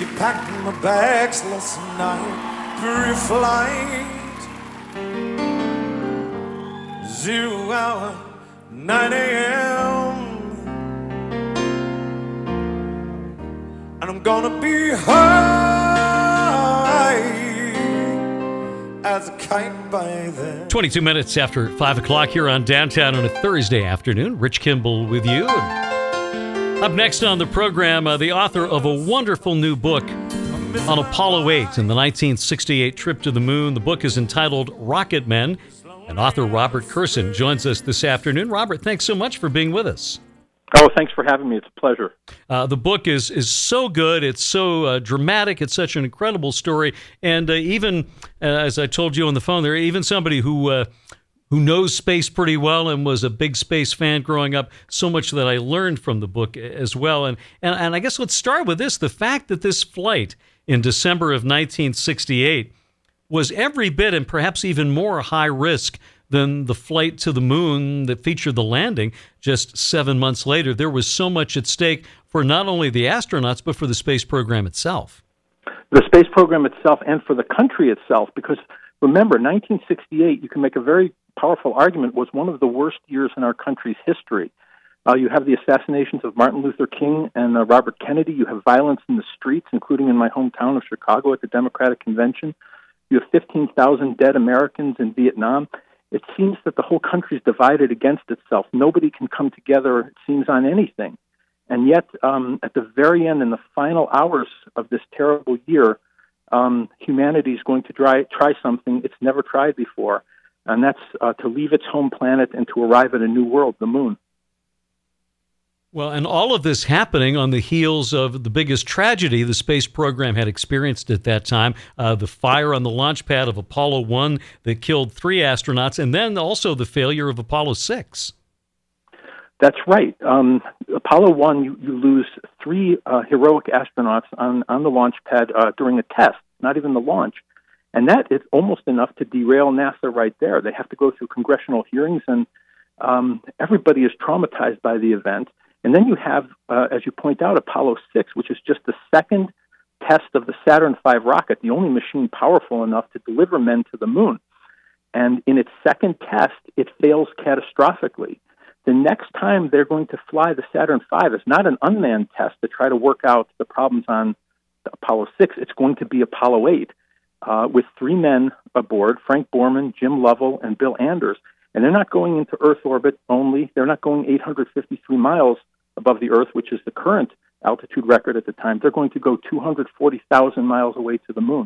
She packed my bags last night, pre-flight, 0 hour, 9 a.m. And I'm gonna be high as a kite by then. 22 minutes after 5 o'clock here on Downtown on a Thursday afternoon. Rich Kimball with you. Up next on the program, the author of a wonderful new book on Apollo 8 and the 1968 trip to the moon. The book is entitled Rocket Men, and author Robert Kurson joins us this afternoon. Robert, thanks so much for being with us. Oh, thanks for having me. It's a pleasure. The book is so good. It's so dramatic. It's such an incredible story. And even, as I told you on the phone there, even somebody who knows space pretty well and was a big space fan growing up, so much that I learned from the book as well. And I guess let's start with this. The fact that this flight in December of 1968 was every bit and perhaps even more high risk than the flight to the moon that featured the landing just 7 months later. There was so much at stake for not only the astronauts, but for the space program itself. The space program itself and for the country itself, because remember, 1968, you can make a very powerful argument, was one of the worst years in our country's history. You have the assassinations of Martin Luther King and Robert Kennedy. You have violence in the streets, including in my hometown of Chicago at the Democratic Convention. You have 15,000 dead Americans in Vietnam. It seems that the whole country is divided against itself. Nobody can come together, it seems, on anything. And yet, at the very end, in the final hours of this terrible year, humanity is going to try something it's never tried before, and that's to leave its home planet and to arrive at a new world, the moon. Well, and all of this happening on the heels of the biggest tragedy the space program had experienced at that time, the fire on the launch pad of Apollo 1 that killed 3 astronauts, and then also the failure of Apollo 6. That's right. Apollo 1, you lose 3 heroic astronauts on the launch pad during a test, not even the launch. And that is almost enough to derail NASA right there. They have to go through congressional hearings, and everybody is traumatized by the event. And then you have, as you point out, Apollo 6, which is just the second test of the Saturn V rocket, the only machine powerful enough to deliver men to the moon. And in its second test, it fails catastrophically. The next time they're going to fly the Saturn V is not an unmanned test to try to work out the problems on the Apollo 6. It's going to be Apollo 8 with 3 men aboard, Frank Borman, Jim Lovell, and Bill Anders. And they're not going into Earth orbit only. They're not going 853 miles above the Earth, which is the current altitude record at the time. They're going to go 240,000 miles away to the moon.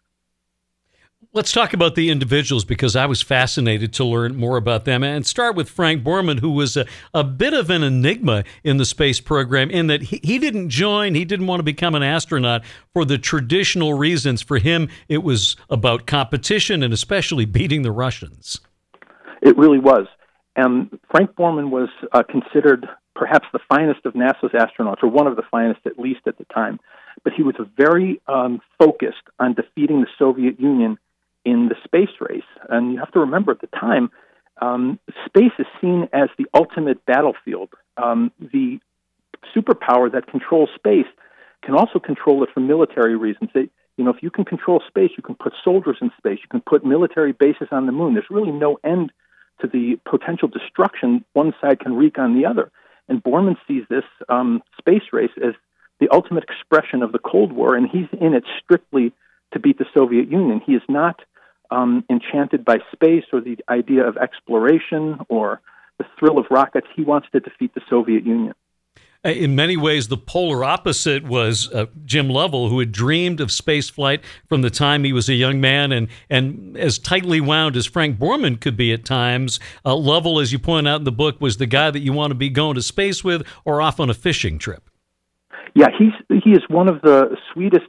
Let's talk about the individuals, because I was fascinated to learn more about them, and start with Frank Borman, who was a bit of an enigma in the space program in that he didn't join, he didn't want to become an astronaut for the traditional reasons. For him, it was about competition and especially beating the Russians. It really was. And Frank Borman was considered perhaps the finest of NASA's astronauts, or one of the finest at least at the time. But he was very focused on defeating the Soviet Union in the space race. And you have to remember, at the time, space is seen as the ultimate battlefield. The superpower that controls space can also control it for military reasons. If you can control space, you can put soldiers in space, you can put military bases on the moon. There's really no end to the potential destruction one side can wreak on the other. And Borman sees this space race as the ultimate expression of the Cold War, and he's in it strictly to beat the Soviet Union. He is not enchanted by space or the idea of exploration or the thrill of rockets. He wants to defeat the Soviet Union. In many ways, the polar opposite was Jim Lovell, who had dreamed of spaceflight from the time he was a young man, and as tightly wound as Frank Borman could be at times, Lovell, as you point out in the book, was the guy that you want to be going to space with or off on a fishing trip. Yeah, he is one of the sweetest,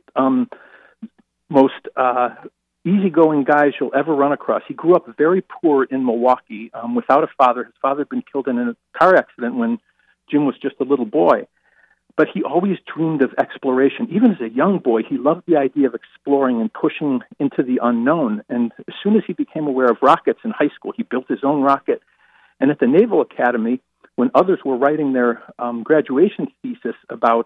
most easygoing guys you'll ever run across. He grew up very poor in Milwaukee without a father. His father had been killed in a car accident when Jim was just a little boy. But he always dreamed of exploration. Even as a young boy, he loved the idea of exploring and pushing into the unknown. And as soon as he became aware of rockets in high school, he built his own rocket. And at the Naval Academy, when others were writing their graduation thesis about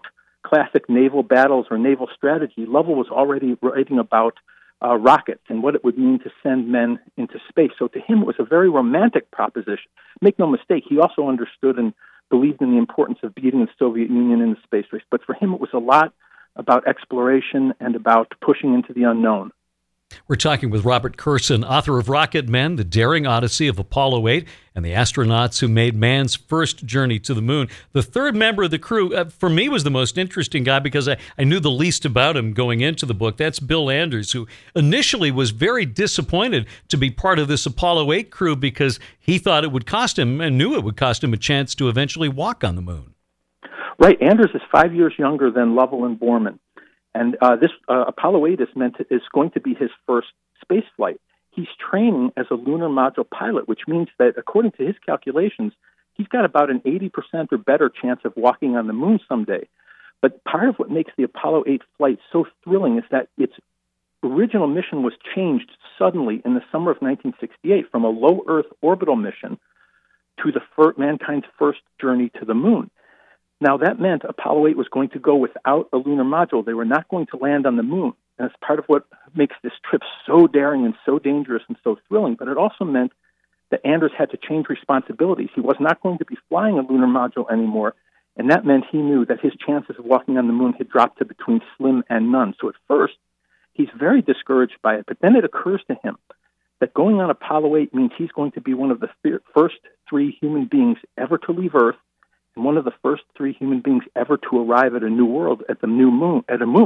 classic naval battles or naval strategy, Lovell was already writing about rockets and what it would mean to send men into space. So to him, it was a very romantic proposition. Make no mistake, he also understood and believed in the importance of beating the Soviet Union in the space race. But for him, it was a lot about exploration and about pushing into the unknown. We're talking with Robert Kurson, author of Rocket Men, The Daring Odyssey of Apollo 8, and the astronauts who made man's first journey to the moon. The third member of the crew, for me, was the most interesting guy because I knew the least about him going into the book. That's Bill Anders, who initially was very disappointed to be part of this Apollo 8 crew because he thought it would cost him and knew it would cost him a chance to eventually walk on the moon. Right. Anders is 5 years younger than Lovell and Borman. And this Apollo 8 is going to be his first space flight. He's training as a lunar module pilot, which means that, according to his calculations, he's got about an 80% or better chance of walking on the moon someday. But part of what makes the Apollo 8 flight so thrilling is that its original mission was changed suddenly in the summer of 1968 from a low Earth orbital mission to mankind's first journey to the moon. Now, that meant Apollo 8 was going to go without a lunar module. They were not going to land on the moon. And it's part of what makes this trip so daring and so dangerous and so thrilling. But it also meant that Anders had to change responsibilities. He was not going to be flying a lunar module anymore. And that meant he knew that his chances of walking on the moon had dropped to between slim and none. So at first, he's very discouraged by it. But then it occurs to him that going on Apollo 8 means he's going to be one of the first 3 human beings ever to leave Earth, and one of the first 3 human beings ever to arrive at a new world, at the moon.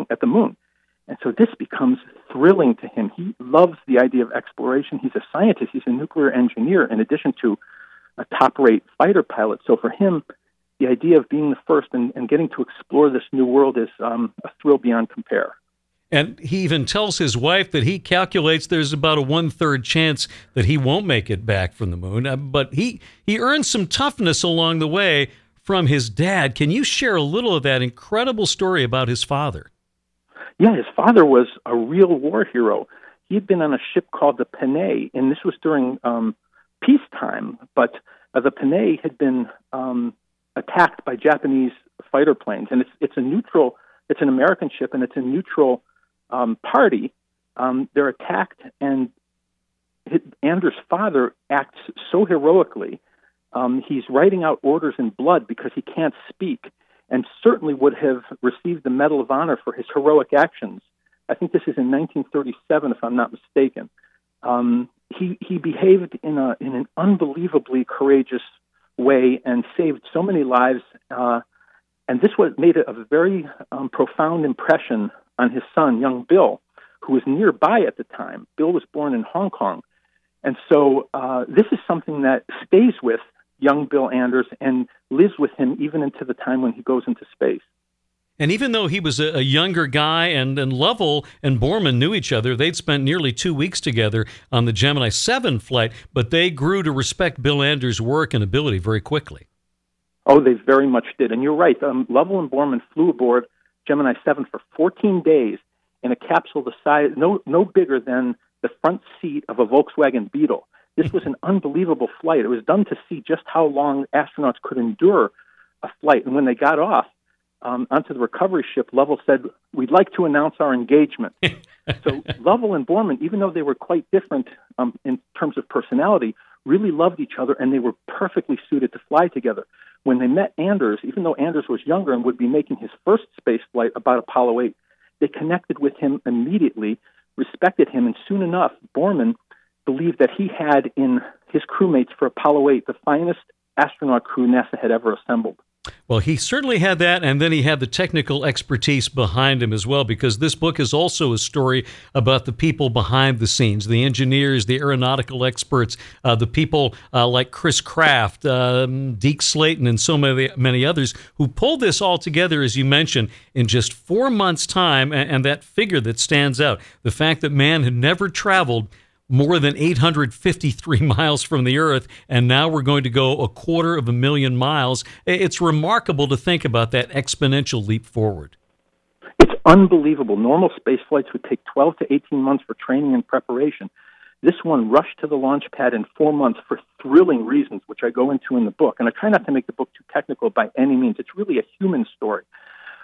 And so this becomes thrilling to him. He loves the idea of exploration. He's a scientist. He's a nuclear engineer in addition to a top-rate fighter pilot. So for him, the idea of being the first and getting to explore this new world is a thrill beyond compare. And he even tells his wife that he calculates there's about a 1/3 chance that he won't make it back from the moon. But he earns some toughness along the way from his dad. Can you share a little of that incredible story about his father? Yeah, his father was a real war hero. He had been on a ship called the Panay, and this was during peacetime, but the Panay had been attacked by Japanese fighter planes, and it's an American ship, and it's a neutral party. They're attacked, and Anders' father acts so heroically. He's writing out orders in blood because he can't speak, and certainly would have received the Medal of Honor for his heroic actions. I think this is in 1937, if I'm not mistaken. He behaved in an unbelievably courageous way and saved so many lives. And this made a very profound impression on his son, young Bill, who was nearby at the time. Bill was born in Hong Kong. And so this is something that stays with young Bill Anders and lives with him even into the time when he goes into space. And even though he was a younger guy and Lovell and Borman knew each other, they'd spent nearly 2 weeks together on the Gemini 7 flight, but they grew to respect Bill Anders' work and ability very quickly. Oh, they very much did. And you're right. Lovell and Borman flew aboard Gemini 7 for 14 days in a capsule the size, no bigger than the front seat of a Volkswagen Beetle. This was an unbelievable flight. It was done to see just how long astronauts could endure a flight. And when they got off onto the recovery ship, Lovell said, "We'd like to announce our engagement." So Lovell and Borman, even though they were quite different in terms of personality, really loved each other, and they were perfectly suited to fly together. When they met Anders, even though Anders was younger and would be making his first space flight about Apollo 8, they connected with him immediately, respected him, and soon enough, Borman believed that he had in his crewmates for Apollo 8 the finest astronaut crew NASA had ever assembled. Well, he certainly had that, and then he had the technical expertise behind him as well, because this book is also a story about the people behind the scenes, the engineers, the aeronautical experts, the people like Chris Kraft, Deke Slayton, and so many others who pulled this all together, as you mentioned, in just 4 months' time, and that figure that stands out, the fact that man had never traveled more than 853 miles from the Earth, and now we're going to go 250,000 miles. It's remarkable to think about that exponential leap forward. It's unbelievable. Normal space flights would take 12 to 18 months for training and preparation. This one rushed to the launch pad in 4 months for thrilling reasons, which I go into in the book. And I try not to make the book too technical by any means. It's really a human story.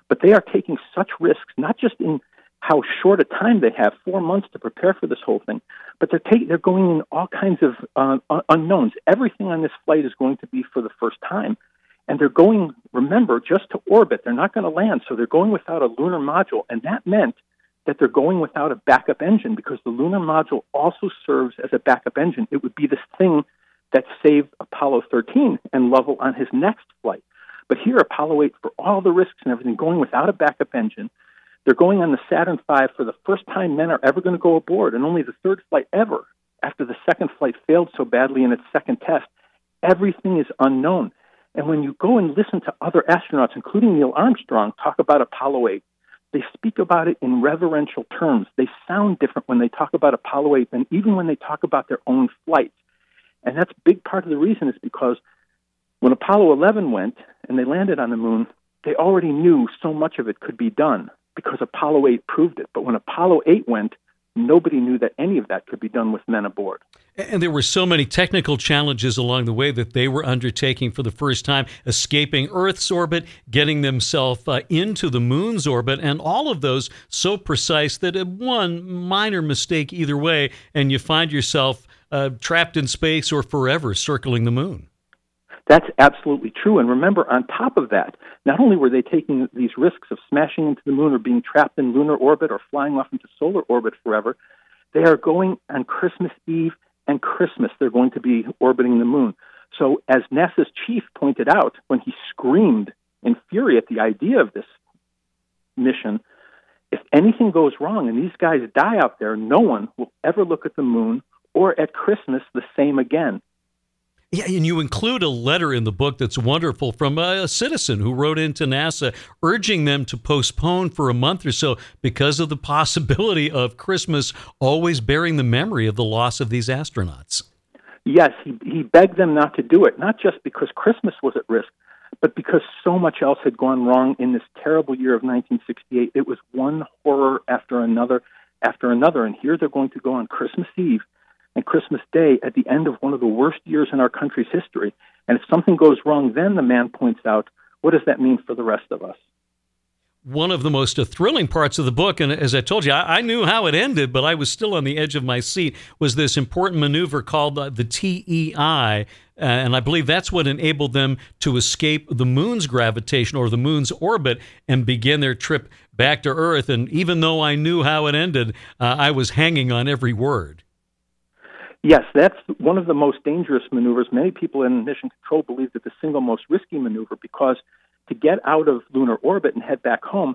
But they are taking such risks, not just in how short a time they have, 4 months to prepare for this whole thing, but they're going in all kinds of unknowns. Everything on this flight is going to be for the first time. And they're going, remember, just to orbit. They're not going to land, so they're going without a lunar module. And that meant that they're going without a backup engine, because the lunar module also serves as a backup engine. It would be this thing that saved Apollo 13 and Lovell on his next flight. But here, Apollo 8, for all the risks and everything, going without a backup engine, they're going on the Saturn V for the first time men are ever going to go aboard, and only the third flight ever, after the second flight failed so badly in its second test. Everything is unknown. And when you go and listen to other astronauts, including Neil Armstrong, talk about Apollo 8, they speak about it in reverential terms. They sound different when they talk about Apollo 8 than even when they talk about their own flights. And that's a big part of the reason, is because when Apollo 11 went and they landed on the moon, they already knew so much of it could be done because Apollo 8 proved it. But when Apollo 8 went, nobody knew that any of that could be done with men aboard. And there were so many technical challenges along the way that they were undertaking for the first time, escaping Earth's orbit, getting themselves into the moon's orbit, and all of those so precise that one minor mistake either way, and you find yourself trapped in space or forever circling the moon. That's absolutely true. And remember, on top of that, not only were they taking these risks of smashing into the moon or being trapped in lunar orbit or flying off into solar orbit forever, they are going on Christmas Eve and Christmas. They're going to be orbiting the moon. So as NASA's chief pointed out when he screamed in fury at the idea of this mission, if anything goes wrong and these guys die out there, no one will ever look at the moon or at Christmas the same again. Yeah, and you include a letter in the book that's wonderful from a citizen who wrote into NASA urging them to postpone for a month or so because of the possibility of Christmas always bearing the memory of the loss of these astronauts. Yes, he begged them not to do it, not just because Christmas was at risk, but because so much else had gone wrong in this terrible year of 1968. It was one horror after another, and here they're going to go on Christmas Eve and Christmas Day at the end of one of the worst years in our country's history. And if something goes wrong, then the man points out, what does that mean for the rest of us? One of the most thrilling parts of the book, and as I told you, I knew how it ended, but I was still on the edge of my seat, was this important maneuver called the TEI, and I believe that's what enabled them to escape the moon's gravitation or the moon's orbit and begin their trip back to Earth. And even though I knew how it ended, I was hanging on every word. Yes, that's one of the most dangerous maneuvers. Many people in mission control believe that the single most risky maneuver, because to get out of lunar orbit and head back home,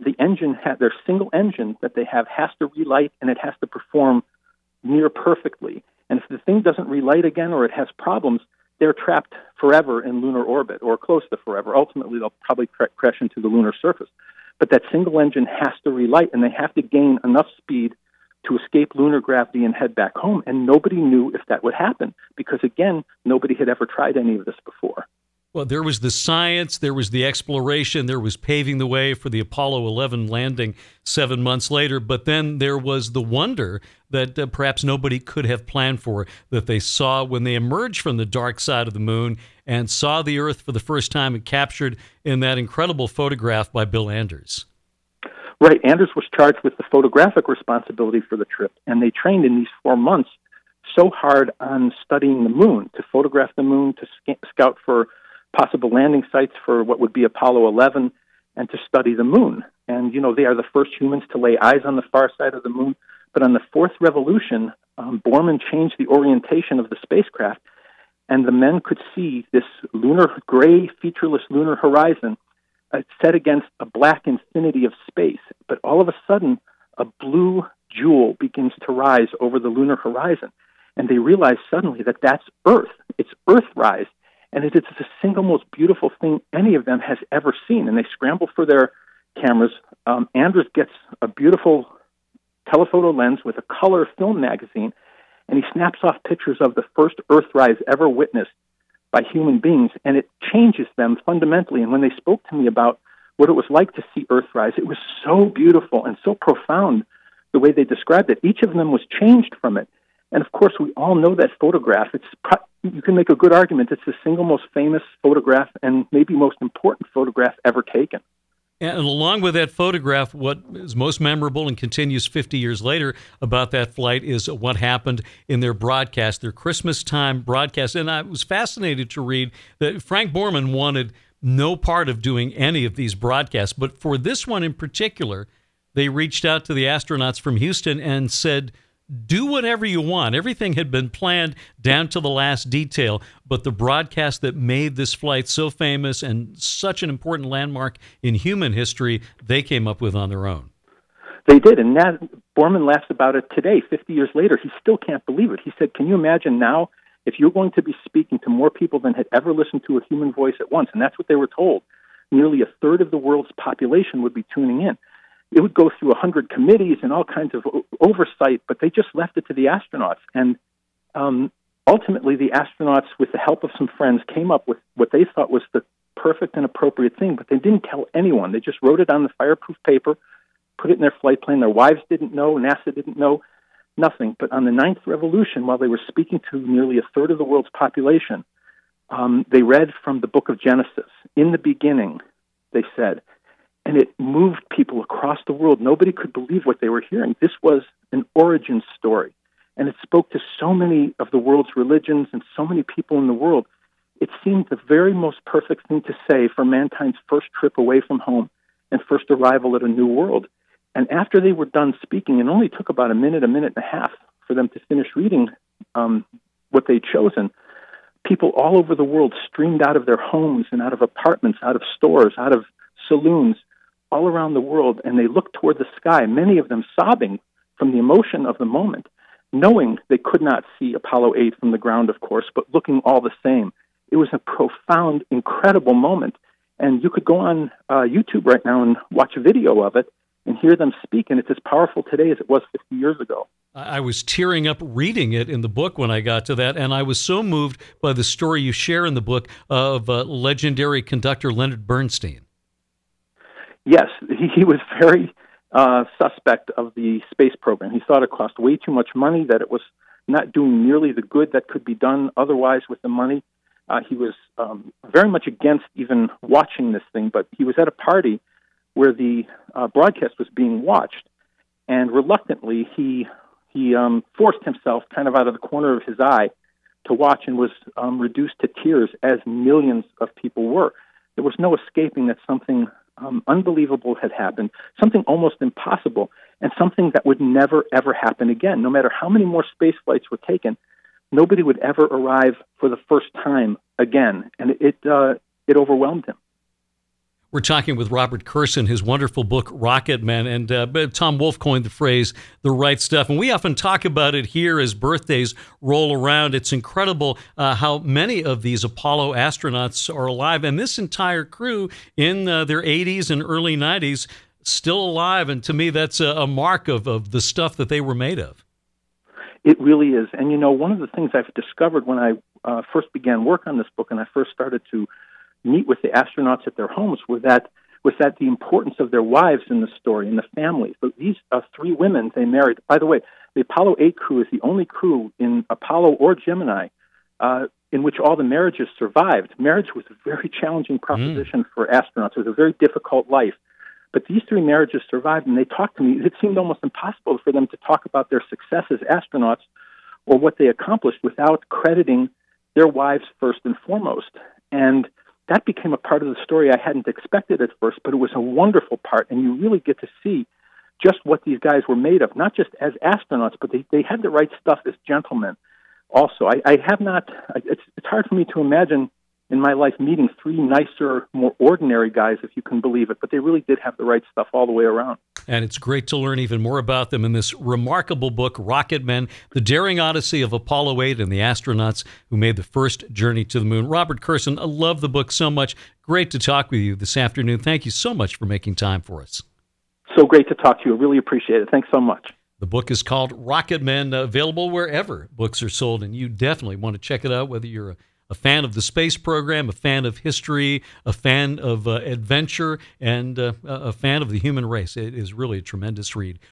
their single engine that they have has to relight, and it has to perform near perfectly. And if the thing doesn't relight again or it has problems, they're trapped forever in lunar orbit, or close to forever. Ultimately, they'll probably crash into the lunar surface. But that single engine has to relight, and they have to gain enough speed to escape lunar gravity and head back home. And nobody knew if that would happen because, again, nobody had ever tried any of this before. Well, there was the science, there was the exploration, there was paving the way for the Apollo 11 landing 7 months later, but then there was the wonder that perhaps nobody could have planned for, that they saw when they emerged from the dark side of the moon and saw the Earth for the first time and captured in that incredible photograph by Bill Anders. Right. Anders was charged with the photographic responsibility for the trip, and they trained in these 4 months so hard on studying the moon, to photograph the moon, to scout for possible landing sites for what would be Apollo 11, and to study the moon. And, they are the first humans to lay eyes on the far side of the moon. But on the fourth revolution, Borman changed the orientation of the spacecraft, and the men could see this gray, featureless lunar horizon set against a black infinity of space. But all of a sudden, a blue jewel begins to rise over the lunar horizon. And they realize suddenly that that's Earth. It's Earthrise. And it is the single most beautiful thing any of them has ever seen. And they scramble for their cameras. Anders gets a beautiful telephoto lens with a color film magazine, and he snaps off pictures of the first Earthrise ever witnessed by human beings, and it changes them fundamentally. And when they spoke to me about what it was like to see Earthrise, it was so beautiful and so profound the way they described it. Each of them was changed from it. And of course, we all know that photograph. You can make a good argument it's the single most famous photograph and maybe most important photograph ever taken. And along with that photograph, what is most memorable and continues 50 years later about that flight is what happened in their broadcast, their Christmas time broadcast. And I was fascinated to read that Frank Borman wanted no part of doing any of these broadcasts. But for this one in particular, they reached out to the astronauts from Houston and said, do whatever you want. Everything had been planned down to the last detail, but the broadcast that made this flight so famous and such an important landmark in human history, they came up with on their own. They did, and Borman laughs about it today, 50 years later. He still can't believe it. He said, can you imagine now if you're going to be speaking to more people than had ever listened to a human voice at once? And that's what they were told. Nearly a third of the world's population would be tuning in. It would go through 100 committees and all kinds of oversight, but they just left it to the astronauts. And ultimately, the astronauts, with the help of some friends, came up with what they thought was the perfect and appropriate thing, but they didn't tell anyone. They just wrote it on the fireproof paper, put it in their flight plan. Their wives didn't know, NASA didn't know, nothing. But on the ninth revolution, while they were speaking to nearly a third of the world's population, they read from the book of Genesis. In the beginning, they said, and it moved people across the world. Nobody could believe what they were hearing. This was an origin story, and it spoke to so many of the world's religions and so many people in the world. It seemed the very most perfect thing to say for mankind's first trip away from home and first arrival at a new world. And after they were done speaking, it only took about a minute and a half for them to finish reading what they'd chosen. People all over the world streamed out of their homes and out of apartments, out of stores, out of saloons, all around the world, and they looked toward the sky, many of them sobbing from the emotion of the moment, knowing they could not see Apollo 8 from the ground, of course, but looking all the same. It was a profound, incredible moment, and you could go on YouTube right now and watch a video of it and hear them speak, and it's as powerful today as it was 50 years ago. I was tearing up reading it in the book when I got to that, and I was so moved by the story you share in the book of legendary conductor Leonard Bernstein. Yes, he was very suspect of the space program. He thought it cost way too much money, that it was not doing nearly the good that could be done otherwise with the money. He was very much against even watching this thing, but he was at a party where the broadcast was being watched, and reluctantly he forced himself kind of out of the corner of his eye to watch, and was reduced to tears, as millions of people were. There was no escaping that something unbelievable had happened, something almost impossible, and something that would never, ever happen again. No matter how many more space flights were taken, nobody would ever arrive for the first time again, and it overwhelmed him. We're talking with Robert Kurson, his wonderful book, Rocket Man, and Tom Wolfe coined the phrase, the right stuff. And we often talk about it here as birthdays roll around. It's incredible how many of these Apollo astronauts are alive, and this entire crew in their 80s and early 90s still alive. And to me, that's a mark of the stuff that they were made of. It really is. And, you know, one of the things I've discovered when I first began work on this book and I first started to meet with the astronauts at their homes was that the importance of their wives in the story and the families. But these three women they married. By the way, the Apollo 8 crew is the only crew in Apollo or Gemini in which all the marriages survived. Marriage was a very challenging proposition for astronauts. It was a very difficult life. But these three marriages survived, and they talked to me. It seemed almost impossible for them to talk about their success as astronauts or what they accomplished without crediting their wives first and foremost. And that became a part of the story I hadn't expected at first, but it was a wonderful part, and you really get to see just what these guys were made of, not just as astronauts, but they had the right stuff as gentlemen also. It's hard for me to imagine in my life meeting three nicer, more ordinary guys, if you can believe it, but they really did have the right stuff all the way around. And it's great to learn even more about them in this remarkable book, Rocket Men, The Daring Odyssey of Apollo 8 and the Astronauts Who Made the First Journey to the Moon. Robert Kurson, I love the book so much. Great to talk with you this afternoon. Thank you so much for making time for us. So great to talk to you. I really appreciate it. Thanks so much. The book is called Rocket Men, available wherever books are sold, and you definitely want to check it out, whether you're a fan of the space program, a fan of history, a fan of adventure, and a fan of the human race. It is really a tremendous read.